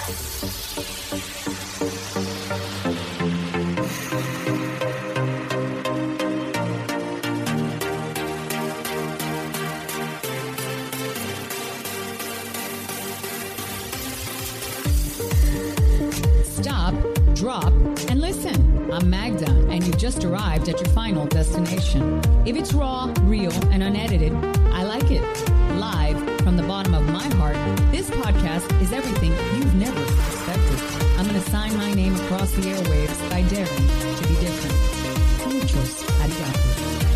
Stop, drop, and listen. I'm Magda, and you've just arrived at your final destination. If it's raw, real, and unedited, I like it. Live from the bottom of my heart, this podcast is everything you've never expected. I'm going to sign my name across the airwaves by daring to be different. Muchos arigato.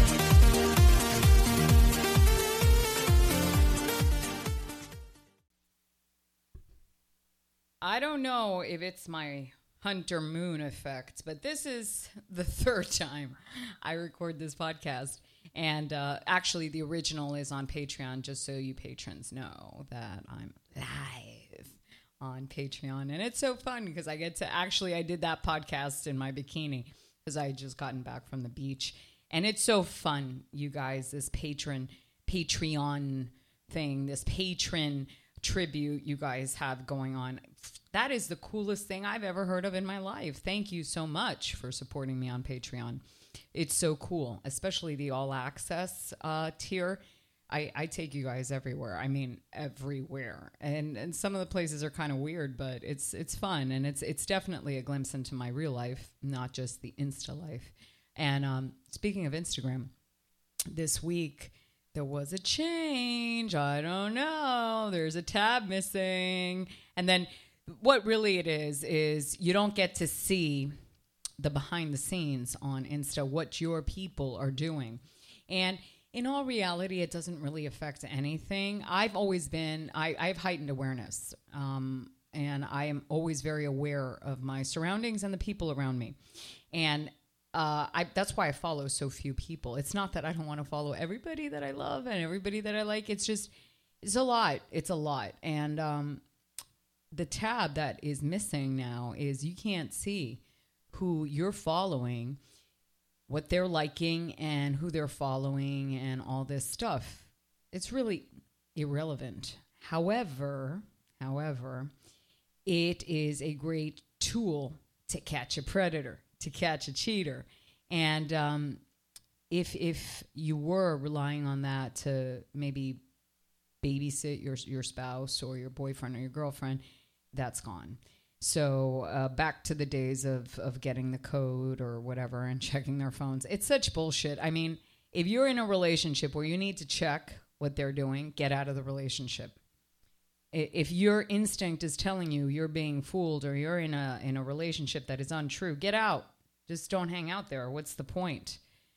I don't know if it's my Hunter Moon effect, but this is the third time I record this podcast. And actually, the original is on Patreon, just so you patrons know that I'm live on Patreon. And it's so fun because I get to I did that podcast in my bikini because I had just gotten back from the beach. And it's so fun, you guys, this Patreon thing, this patron tribute you guys have going on. That is the coolest thing I've ever heard of in my life. Thank you so much for supporting me on Patreon. It's so cool, especially the all access tier. I take you guys everywhere. I mean, everywhere. And some of the places are kind of weird, but it's fun. And it's definitely a glimpse into my real life, not just the Insta life. And speaking of Instagram, this week, there was a change. I don't know. There's a tab missing. And then what really it is you don't get to see the behind the scenes on Insta, what your people are doing. And in all reality, it doesn't really affect anything. I've always been, I have heightened awareness. And I am always very aware of my surroundings and the people around me. And that's why I follow so few people. It's not that I don't want to follow everybody that I love and everybody that I like. It's just, it's a lot. It's a lot. And the tab that is missing now is you can't see who you're following, what they're liking, and who they're following, and all this stuff. It's really irrelevant. However, it is a great tool to catch a predator, to catch a cheater. And if you were relying on that to maybe babysit your spouse or your boyfriend or your girlfriend, that's gone. So back to the days of getting the code or whatever and checking their phones. It's such bullshit. I mean, if you're in a relationship where you need to check what they're doing, get out of the relationship. If your instinct is telling you you're being fooled or you're in a relationship that is untrue, get out. Just don't hang out there. What's the point?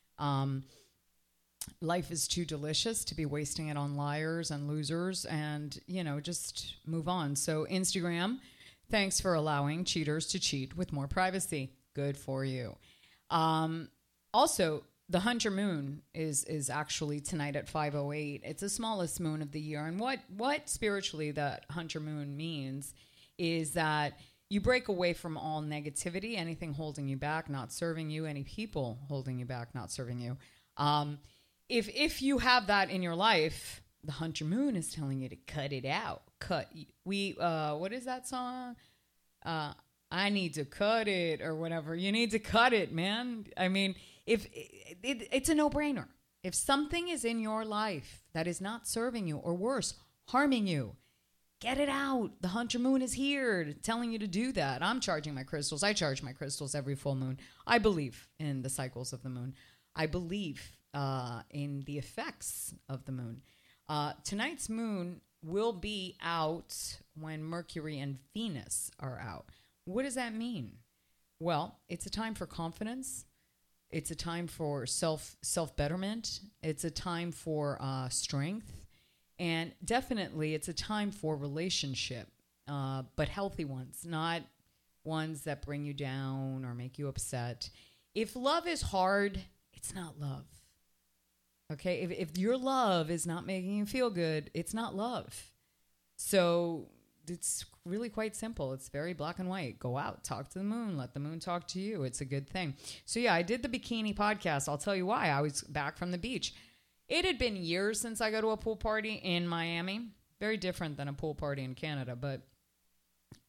Life is too delicious to be wasting it on liars and losers, and, just move on. So Instagram, thanks for allowing cheaters to cheat with more privacy. Good for you. Also, the Hunter Moon is actually tonight at 5:08. It's the smallest moon of the year. And what spiritually that Hunter Moon means is that you break away from all negativity, anything holding you back, not serving you, any people holding you back, not serving you. If you have that in your life, the Hunter Moon is telling you to cut it out. What is that song? I need to cut it or whatever. You need to cut it, man. I mean, if it's a no-brainer. If something is in your life that is not serving you or worse, harming you, get it out. The Hunter Moon is here telling you to do that. I'm charging my crystals. I charge my crystals every full moon. I believe in the cycles of the moon. I believe in the effects of the moon. Tonight's moon will be out when Mercury and Venus are out. What does that mean? Well, it's a time for confidence. It's a time for self-betterment. It's a time for strength. And definitely it's a time for relationship, but healthy ones, not ones that bring you down or make you upset. If love is hard, it's not love. Okay? If your love is not making you feel good, it's not love. So it's really quite simple. It's very black and white. Go out, talk to the moon, let the moon talk to you. It's a good thing. So yeah, I did the bikini podcast. I'll tell you why. I was back from the beach. It had been years since I go to a pool party in Miami. Very different than a pool party in Canada, but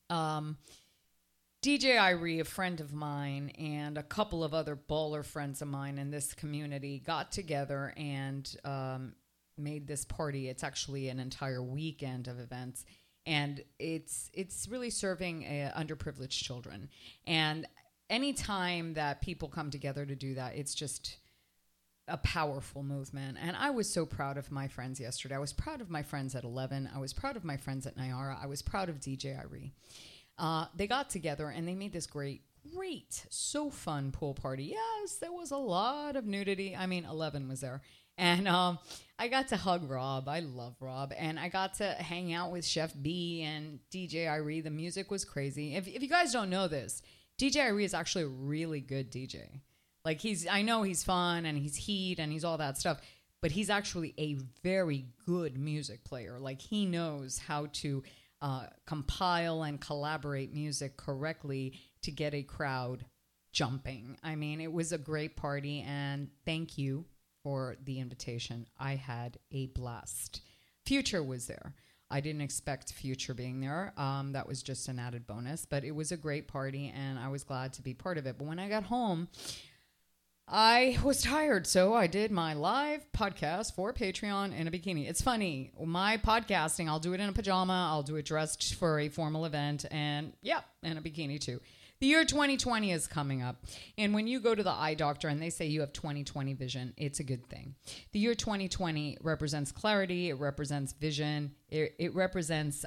Um, DJ Irie, a friend of mine, and a couple of other baller friends of mine in this community got together and made this party. It's actually an entire weekend of events, and it's really serving underprivileged children. And anytime that people come together to do that, it's just a powerful movement. And I was so proud of my friends yesterday. I was proud of my friends at 11. I was proud of my friends at Nyara. I was proud of DJ Irie. They got together and they made this great, so fun pool party. Yes, there was a lot of nudity. I mean, 11 was there. And I got to hug Rob. I love Rob. And I got to hang out with Chef B and DJ Irie. The music was crazy. If you guys don't know this, DJ Irie is actually a really good DJ. Like I know he's fun and he's heat and he's all that stuff, but he's actually a very good music player. Like he knows how to compile and collaborate music correctly to get a crowd jumping. I mean, it was a great party, and thank you for the invitation. I had a blast. Future was there. I didn't expect Future being there. That was just an added bonus, but it was a great party, and I was glad to be part of it. But when I got home, I was tired, so I did my live podcast for Patreon in a bikini. It's funny. My podcasting, I'll do it in a pajama. I'll do it dressed for a formal event, and in a bikini too. The year 2020 is coming up, and when you go to the eye doctor and they say you have 20/20 vision, it's a good thing. The year 2020 represents clarity. It represents vision. It represents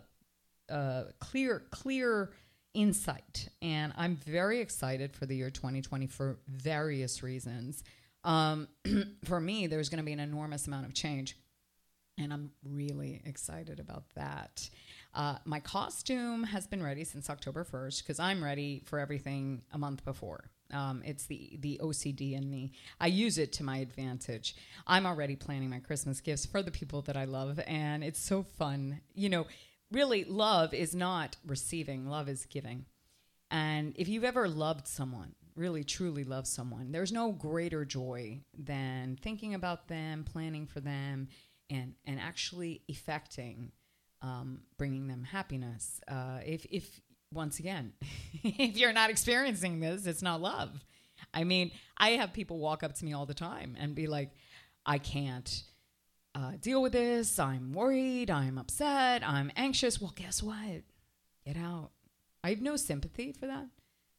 clear insight, and I'm very excited for the year 2020 for various reasons. For me, there's going to be an enormous amount of change, and I'm really excited about that. My costume has been ready since October 1st because I'm ready for everything a month before. It's the OCD in me. I use it to my advantage. I'm already planning my Christmas gifts for the people that I love, and it's so fun. You know, really, love is not receiving. Love is giving. And if you've ever loved someone, really, truly loved someone, there's no greater joy than thinking about them, planning for them, and actually effecting, bringing them happiness. If once again, if you're not experiencing this, it's not love. I mean, I have people walk up to me all the time and be like, I can't deal with this. I'm worried. I'm upset. I'm anxious. Well, guess what? Get out. I have no sympathy for that.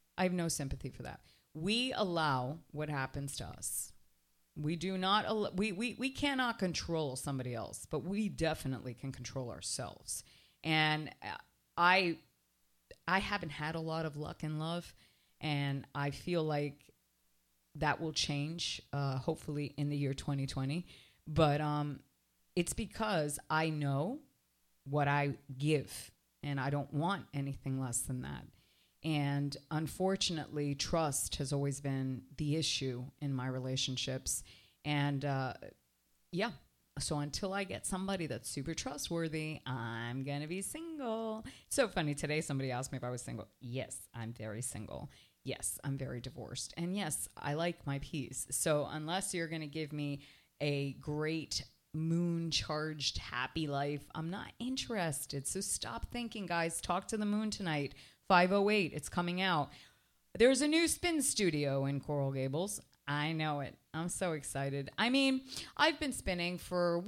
We allow what happens to us. We do not. We cannot control somebody else, but we definitely can control ourselves. And I haven't had a lot of luck in love, and I feel like that will change, hopefully in the year 2020. But it's because I know what I give, and I don't want anything less than that. And unfortunately, trust has always been the issue in my relationships. And so until I get somebody that's super trustworthy, I'm going to be single. It's so funny. Today, somebody asked me if I was single. Yes, I'm very single. Yes, I'm very divorced. And yes, I like my peace. So unless you're going to give me a great moon-charged happy life, I'm not interested. So stop thinking, guys. Talk to the moon tonight. 5:08, it's coming out. There's a new spin studio in Coral Gables. I know it. I'm so excited. I mean, I've been spinning for,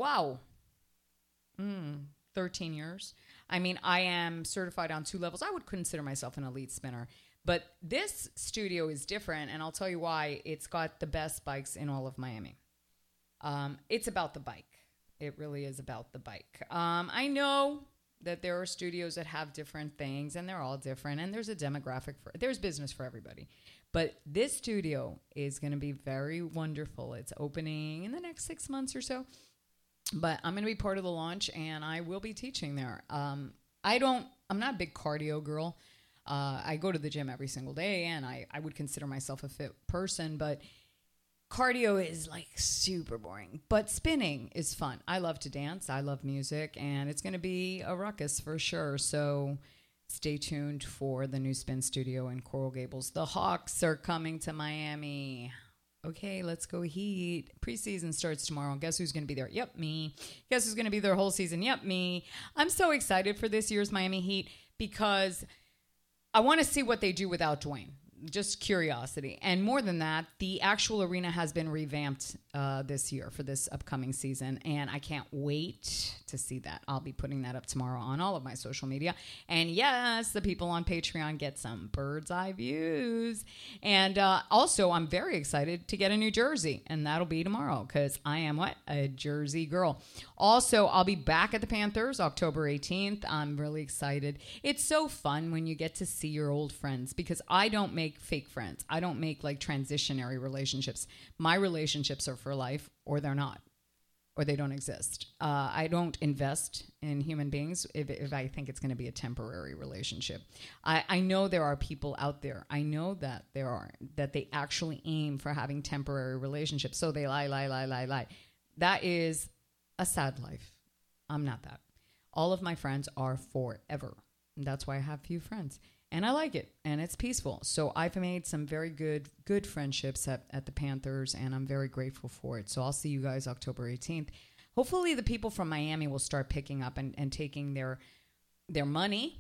13 years. I mean, I am certified on 2 levels. I would consider myself an elite spinner. But this studio is different, and I'll tell you why. It's got the best bikes in all of Miami. It's about the bike. It really is about the bike. I know that there are studios that have different things, and they're all different, and there's a demographic there's business for everybody. But this studio is going to be very wonderful. It's opening in the next 6 months or so. But I'm going to be part of the launch, and I will be teaching there. I'm not a big cardio girl. I go to the gym every single day, and I would consider myself a fit person, but cardio is like super boring. But spinning is fun. I love to dance. I love music, and it's going to be a ruckus for sure. So stay tuned for the new spin studio in Coral Gables. The Hawks are coming to Miami. Okay, let's go Heat. Preseason starts tomorrow. Guess who's going to be there? Yep, me. Guess who's going to be there whole season? Yep, me. I'm so excited for this year's Miami Heat because I want to see what they do without Dwayne. Just curiosity. And more than that, the actual arena has been revamped this year for this upcoming season. And I can't wait to see that. I'll be putting that up tomorrow on all of my social media. And yes, the people on Patreon get some bird's eye views. And also, I'm very excited to get a new jersey. And that'll be tomorrow because I am what? A Jersey girl. Also, I'll be back at the Panthers October 18th. I'm really excited. It's so fun when you get to see your old friends because I don't make fake friends. I don't make like transitionary relationships. My relationships are for life or they're not, or they don't exist. I don't invest in human beings if I think it's going to be a temporary relationship. I know there are people out there. I know that there are, that they actually aim for having temporary relationships. So they lie. That is a sad life. I'm not that. All of my friends are forever. And that's why I have few friends. And I like it, and it's peaceful. So I've made some very good friendships at the Panthers, and I'm very grateful for it. So I'll see you guys October 18th. Hopefully the people from Miami will start picking up and taking their money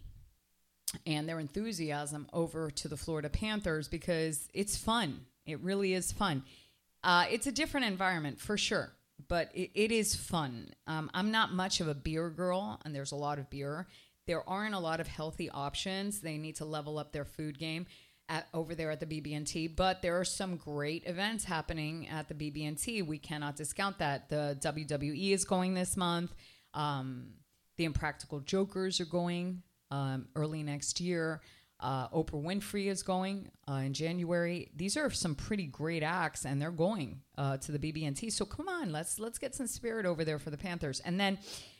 and their enthusiasm over to the Florida Panthers because it's fun. It really is fun. It's a different environment for sure, but it is fun. I'm not much of a beer girl, and there's a lot of beer. There aren't a lot of healthy options. They need to level up their food game over there at the BB&T. But there are some great events happening at the BB&T. We cannot discount that. The WWE is going this month. The Impractical Jokers are going early next year. Oprah Winfrey is going in January. These are some pretty great acts, and they're going to the BB&T. So come on, let's get some spirit over there for the Panthers. And then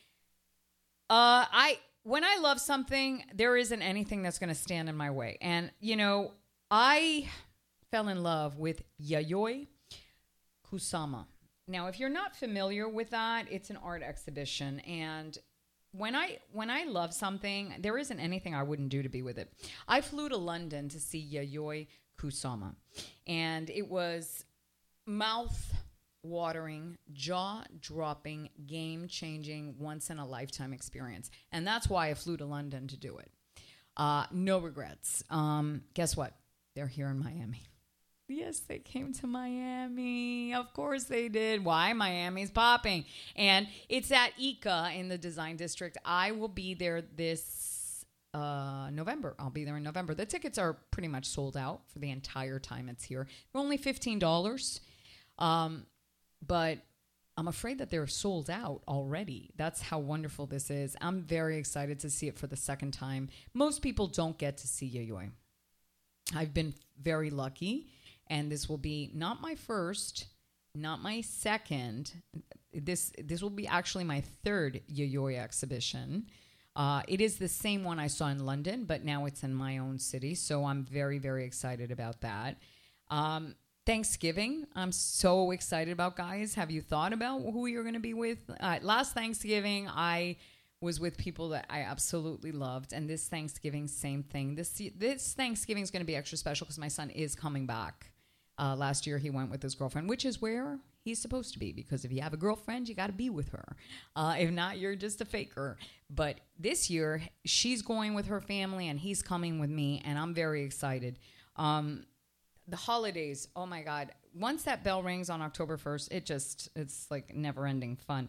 when I love something, there isn't anything that's going to stand in my way. And, you know, I fell in love with Yayoi Kusama. Now, if you're not familiar with that, it's an art exhibition. And when I love something, there isn't anything I wouldn't do to be with it. I flew to London to see Yayoi Kusama. And it was mouth-watering, jaw-dropping, game-changing, once-in-a-lifetime experience. And that's why I flew to London to do it. No regrets. Guess what? They're here in Miami. Yes, they came to Miami. Of course they did. Why? Miami's popping. And it's at ICA in the Design District. I will be there this November. I'll be there in November. The tickets are pretty much sold out for the entire time it's here. They're only $15. But I'm afraid that they're sold out already. That's how wonderful this is. I'm very excited to see it for the second time. Most people don't get to see Yayoi. I've been very lucky, and this will be not my first, not my second. This will be actually my third Yayoi exhibition. It is the same one I saw in London, but now it's in my own city, so I'm very, very excited about that. Thanksgiving, I'm so excited about, guys. Have you thought about who you're going to be with? Last Thanksgiving, I was with people that I absolutely loved. And this Thanksgiving, same thing. This Thanksgiving is going to be extra special because my son is coming back. Last year, he went with his girlfriend, which is where he's supposed to be. Because if you have a girlfriend, you got to be with her. If not, you're just a faker. But this year, she's going with her family and he's coming with me. And I'm very excited. The holidays, oh my God. Once that bell rings on October 1st, it's like never ending fun.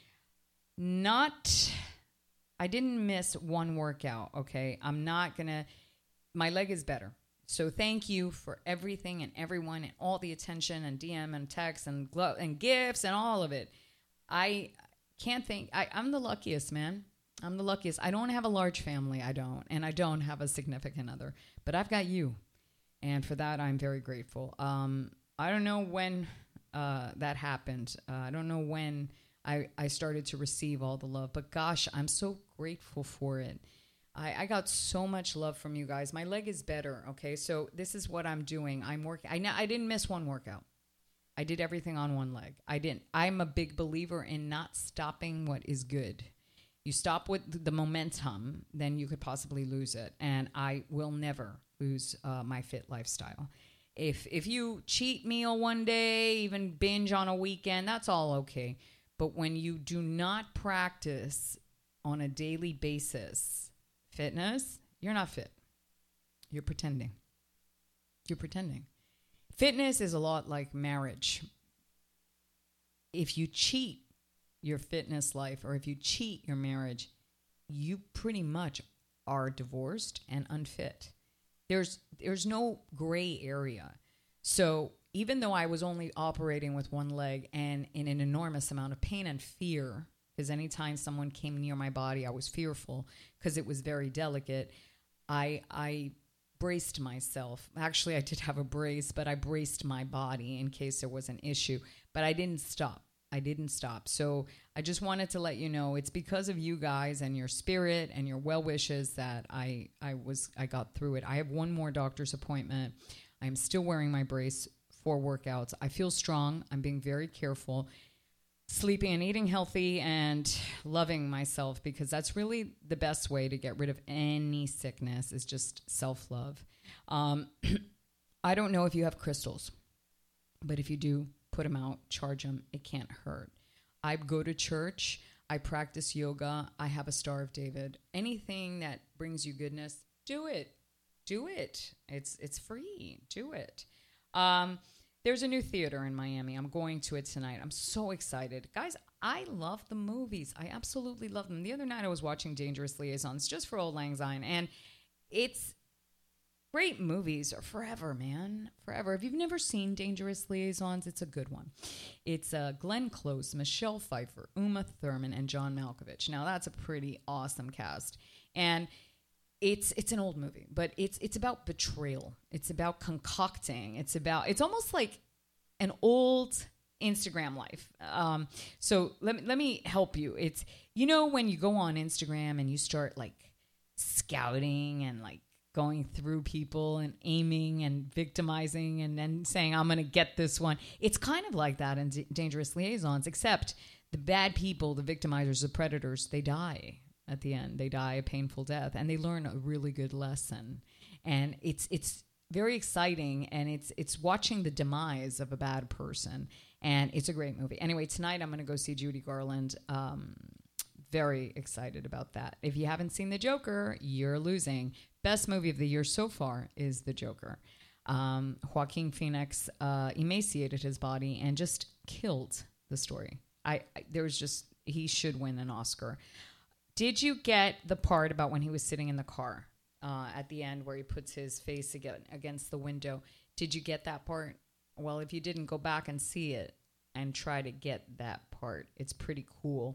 I didn't miss one workout, okay? My leg is better. So thank you for everything and everyone and all the attention and DM and text and gifts and all of it. I can't think, I'm the luckiest, man. I'm the luckiest. I don't have a large family, and I don't have a significant other, but I've got you. And for that, I'm very grateful. I don't know when that happened. I don't know when I started to receive all the love. But gosh, I'm so grateful for it. I got so much love from you guys. My leg is better, okay? So this is what I'm doing. I'm working. I didn't miss one workout. I did everything on one leg. I'm a big believer in not stopping what is good. You stop with the momentum, then you could possibly lose it. And I will never lose my fit lifestyle. If you cheat meal one day, even binge on a weekend, that's all okay. But when you do not practice on a daily basis fitness, you're not fit. You're pretending. You're pretending. Fitness is a lot like marriage. If you cheat your fitness life or if you cheat your marriage, you pretty much are divorced and unfit. There's no gray area. So even though I was only operating with one leg and in an enormous amount of pain and fear, because anytime someone came near my body, I was fearful because it was very delicate, I braced myself. Actually, I did have a brace, but I braced my body in case there was an issue. But I didn't stop. So I just wanted to let you know it's because of you guys and your spirit and your well wishes that I got through it. I have one more doctor's appointment. I'm still wearing my brace for workouts. I feel strong. I'm being very careful, sleeping and eating healthy and loving myself, because that's really the best way to get rid of any sickness is just self-love. I don't know if you have crystals, but if you do, put them out, charge them. It can't hurt. I go to church. I practice yoga. I have a Star of David. Anything that brings you goodness, do it. Do it. It's free. Do it. There's a new theater in Miami. I'm going to it tonight. I'm so excited. Guys, I love the movies. I absolutely love them. The other night I was watching Dangerous Liaisons just for Old Lang Syne, and it's great movies are forever, man. Forever. If you've never seen Dangerous Liaisons, it's a good one. It's Glenn Close, Michelle Pfeiffer, Uma Thurman, and John Malkovich. Now, that's a pretty awesome cast. And it's an old movie, but it's about betrayal. It's about concocting. It's almost like an old Instagram life. So let me help you. It's, when you go on Instagram and you start like scouting and like going through people and aiming and victimizing and then saying, I'm going to get this one. It's kind of like that in Dangerous Liaisons, except the bad people, the victimizers, the predators, they die at the end. They die a painful death and they learn a really good lesson. And it's very exciting, and it's watching the demise of a bad person. And it's a great movie. Anyway, tonight I'm going to go see Judy Garland. Very excited about that. If you haven't seen The Joker, you're losing. Best movie of the year so far is The Joker. Joaquin Phoenix emaciated his body and just killed the story. He should win an Oscar. Did you get the part about when he was sitting in the car at the end where he puts his face against the window? Did you get that part? Well, if you didn't, go back and see it and try to get that part. It's pretty cool.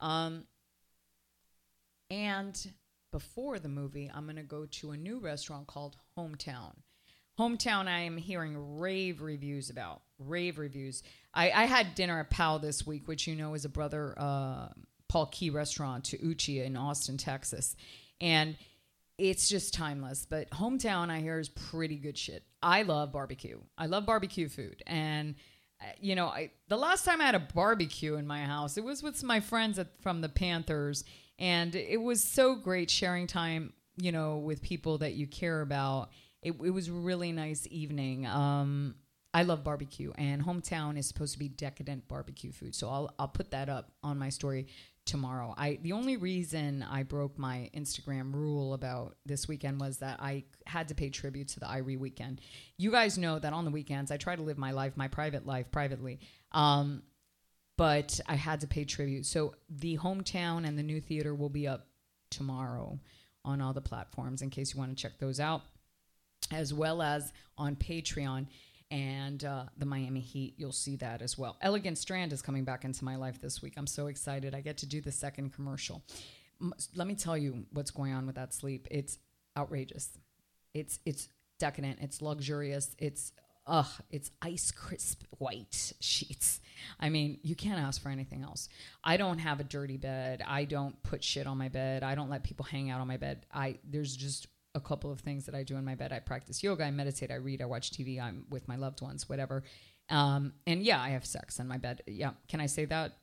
And before the movie, I'm going to go to a new restaurant called Hometown. Hometown, I am hearing rave reviews about. Rave reviews. I had dinner at Pal this week, which is a brother Paul Key restaurant to Uchi in Austin, Texas. And it's just timeless. But Hometown, I hear, is pretty good shit. I love barbecue. I love barbecue food. And the last time I had a barbecue in my house, it was with my friends from the Panthers. And it was so great sharing time, with people that you care about. It was a really nice evening. I love barbecue, and Hometown is supposed to be decadent barbecue food. So I'll put that up on my story tomorrow. The only reason I broke my Instagram rule about this weekend was that I had to pay tribute to the Irie weekend. You guys know that on the weekends I try to live my private life privately. But I had to pay tribute. So the Hometown and the new theater will be up tomorrow on all the platforms in case you want to check those out, as well as on Patreon. And the Miami Heat, you'll see that as well. Elegant Strand is coming back into my life this week. I'm so excited. I get to do the second commercial. Let me tell you what's going on with that sleep. It's outrageous. It's decadent. It's luxurious. It's ice crisp white sheets. I mean, you can't ask for anything else. I don't have a dirty bed. I don't put shit on my bed. I don't let people hang out on my bed. There's just a couple of things that I do in my bed. I practice yoga, I meditate, I read, I watch TV, I'm with my loved ones, whatever. And yeah, I have sex in my bed. Yeah. Can I say that?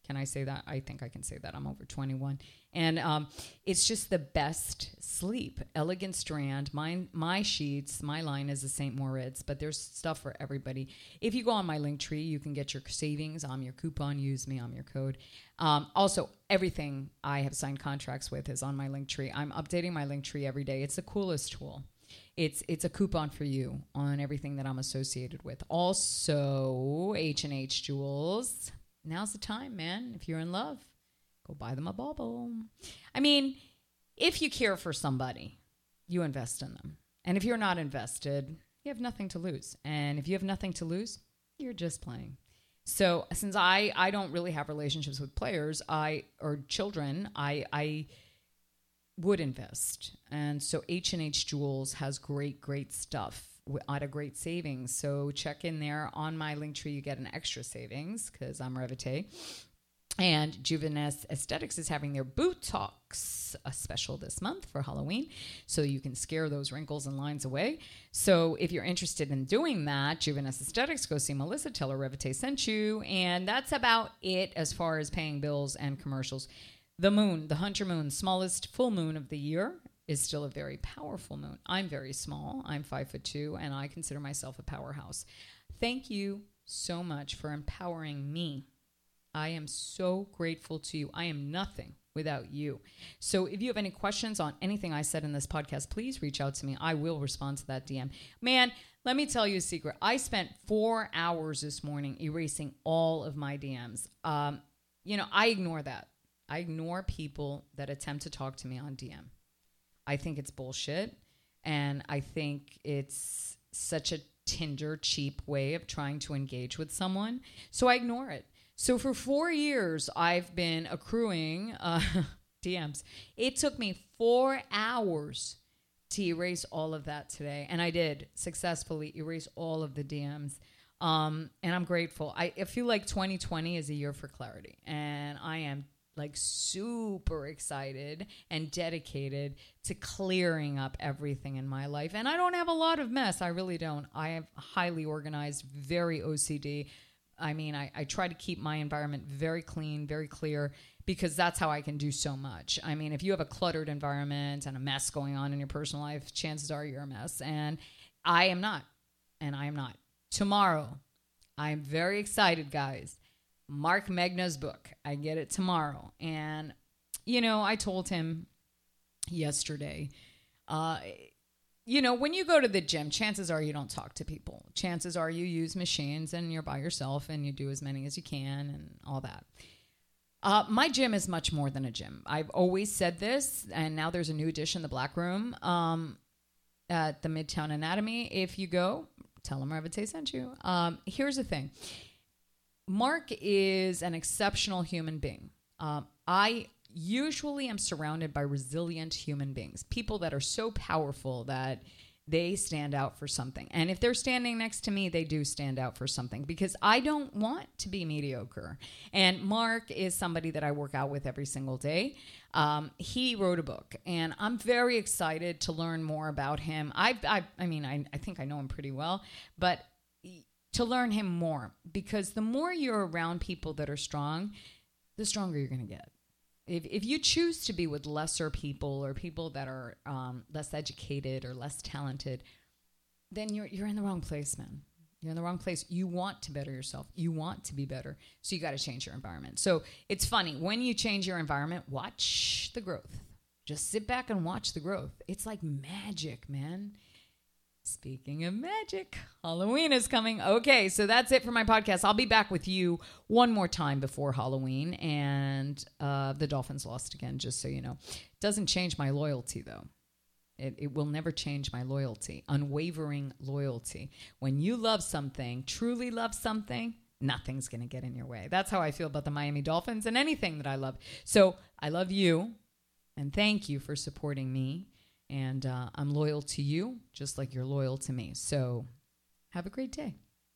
Can I say that? I think I can say that. I'm over 21. And it's just the best sleep. Elegant Strand. My sheets, my line is the St. Moritz, but there's stuff for everybody. If you go on my link tree, you can get your savings. I'm your coupon. Use me. I'm your code. Also, everything I have signed contracts with is on my link tree. I'm updating my link tree every day. It's the coolest tool. It's a coupon for you on everything that I'm associated with. Also, H&H Jewels. Now's the time, man. If you're in love, go buy them a bauble. I mean, if you care for somebody, you invest in them. And if you're not invested, you have nothing to lose. And if you have nothing to lose, you're just playing. So since I don't really have relationships with players or children, I would invest. And so H&H Jewels has great stuff at a great savings. So check in there. On my link tree, you get an extra savings because I'm Revite. And Juvenes Aesthetics is having their Botox, a special this month for Halloween, so you can scare those wrinkles and lines away. So if you're interested in doing that, Juvenes Aesthetics, go see Melissa, tell her Revite sent you. And that's about it as far as paying bills and commercials. The moon, the Hunter moon, smallest full moon of the year, is still a very powerful moon. I'm very small. I'm 5'2", and I consider myself a powerhouse. Thank you so much for empowering me. I am so grateful to you. I am nothing without you. So if you have any questions on anything I said in this podcast, please reach out to me. I will respond to that DM. Man, let me tell you a secret. I spent 4 hours this morning erasing all of my DMs. I ignore that. I ignore people that attempt to talk to me on DM. I think it's bullshit, and I think it's such a Tinder cheap way of trying to engage with someone. So I ignore it. So for 4 years, I've been accruing DMs. It took me 4 hours to erase all of that today, and I did successfully erase all of the DMs. And I'm grateful. I feel like 2020 is a year for clarity, and I am like super excited and dedicated to clearing up everything in my life. And I don't have a lot of mess. I really don't. I have highly organized, very OCD. I mean, I try to keep my environment very clean, very clear, because that's how I can do so much. I mean, if you have a cluttered environment and a mess going on in your personal life, chances are you're a mess. And I am not. And I am not. Tomorrow, I'm very excited, guys. Mark Megna's book. I get it tomorrow. And, I told him yesterday, when you go to the gym, chances are you don't talk to people. Chances are you use machines and you're by yourself and you do as many as you can and all that. My gym is much more than a gym. I've always said this, and now there's a new edition, the Black Room, at the Midtown Anatomy. If you go, tell them Revite sent you. Here's the thing. Mark is an exceptional human being. I usually am surrounded by resilient human beings, people that are so powerful that they stand out for something. And if they're standing next to me, they do stand out for something, because I don't want to be mediocre. And Mark is somebody that I work out with every single day. He wrote a book, and I'm very excited to learn more about him. I think I know him pretty well, but to learn him more, because the more you're around people that are strong, the stronger you're going to get. If you choose to be with lesser people or people that are less educated or less talented, then you're in the wrong place, man. You're in the wrong place. You want to better yourself. You want to be better. So you got to change your environment. So it's funny. When you change your environment, watch the growth. Just sit back and watch the growth. It's like magic, man. Speaking of magic, Halloween is coming. Okay, so that's it for my podcast. I'll be back with you one more time before Halloween. And the Dolphins lost again, just so you know. Doesn't change my loyalty, though. It will never change my loyalty. Unwavering loyalty. When you love something, truly love something, nothing's going to get in your way. That's how I feel about the Miami Dolphins and anything that I love. So I love you, and thank you for supporting me. And I'm loyal to you, just like you're loyal to me. So have a great day.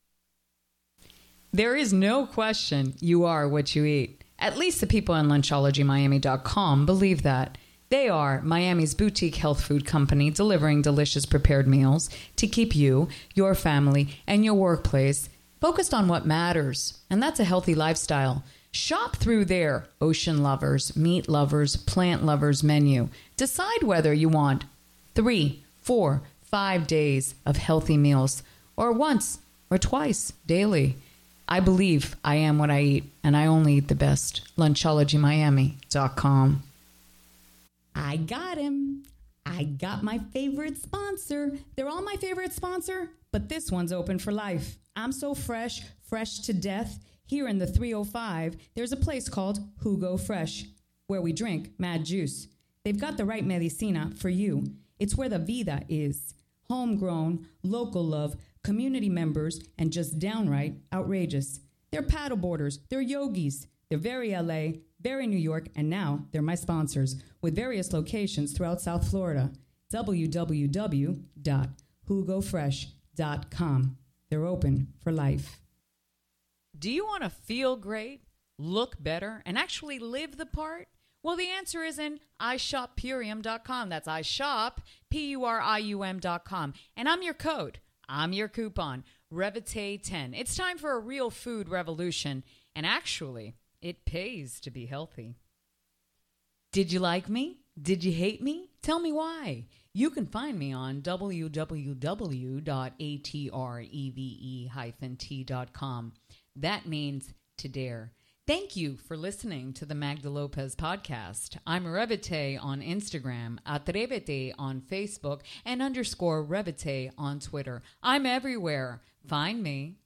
There is no question you are what you eat. At least the people on LunchologyMiami.com believe that. They are Miami's boutique health food company, delivering delicious prepared meals to keep you, your family, and your workplace focused on what matters. And that's a healthy lifestyle. Shop through their ocean lovers, meat lovers, plant lovers menu. Decide whether you want 3, 4, 5 days of healthy meals or once or twice daily. I believe I am what I eat, and I only eat the best. LunchologyMiami.com. I got him. I got my favorite sponsor. They're all my favorite sponsor, but this one's open for life. I'm so fresh to death. Here in the 305, there's a place called Jugo Fresh, where we drink mad juice. They've got the right medicina for you. It's where the vida is. Homegrown, local love, community members, and just downright outrageous. They're paddleboarders, they're yogis, they're very LA, very New York, and now they're my sponsors with various locations throughout South Florida. www.jugofresh.com. They're open for life. Do you want to feel great, look better, and actually live the part? Well, the answer is in iShopPurium.com. That's iShop, Purium.com. And I'm your code. I'm your coupon, Revite10. It's time for a real food revolution. And actually, it pays to be healthy. Did you like me? Did you hate me? Tell me why. You can find me on www.atreve-t.com. That means to dare. Thank you for listening to the Magda Lopez podcast. I'm Revite on Instagram, Atrevete on Facebook, and _Revite on Twitter. I'm everywhere. Find me.